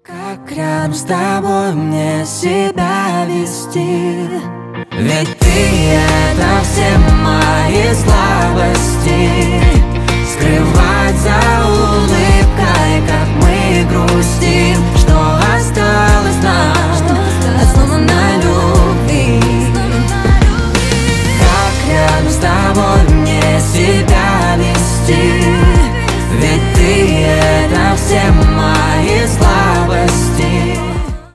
Как рядом с тобой мне себя вести? Ведь ты — это все мои слабости. Скрывать за улыбкой, как мы грустим. Что осталось нам, основано на любви. Как рядом с тобой мне себя вести? Ведь